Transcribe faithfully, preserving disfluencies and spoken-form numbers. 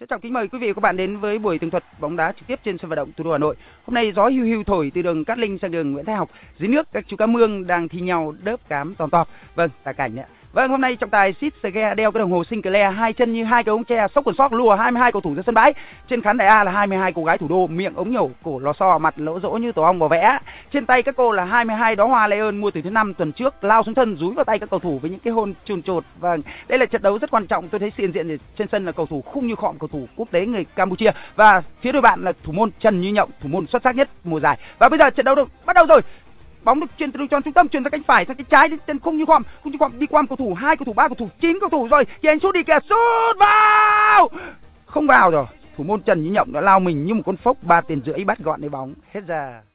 Xin chào kính mời quý vị và các bạn đến với buổi tường thuật bóng đá trực tiếp trên sân vận động thủ đô Hà Nội. Hôm nay gió hiu hiu thổi từ đường Cát Linh sang đường Nguyễn Thái Học. Dưới nước các chú cá mương đang thi nhau đớp cám tòm tọp. Vâng, tà cảnh ạ. Vâng, hôm nay trọng tài Sid Sege đeo cái đồng hồ Sinclair, hai chân như hai cái ống tre, sốc quần sóc lùa hai mươi hai cầu thủ ra sân bãi. Trên khán đài A là hai mươi hai cô gái thủ đô, miệng ống nhổ, cổ lò xo, mặt lỗ rỗ như tổ ong bò vẽ. Trên tay các cô là hai mươi hai đóa hoa lê ơn mua từ thứ năm tuần trước, lao xuống thân dúi vào tay các cầu thủ với những cái hôn chồn chột. Vâng, đây là trận đấu rất quan trọng. Tôi thấy hiện diện trên sân là cầu thủ khung như khọm, cầu thủ quốc tế người Campuchia, và phía đối bạn là thủ môn Trần Như Nhộng, thủ môn xuất sắc nhất mùa giải. Và bây giờ trận đấu được bắt đầu rồi. Bóng được chuyền từ đường tròn trung tâm, chuyền ra cánh phải sang cánh trái, trên khung như khom, khung như khom đi qua cầu thủ, hai cầu thủ, ba cầu thủ, chín cầu thủ rồi. Thì anh sút đi kìa, sút vào. Không vào rồi. Thủ môn Trần Như Nhộng đã lao mình như một con phốc, ba tiền rưỡi bắt gọn lấy bóng. Hết giờ.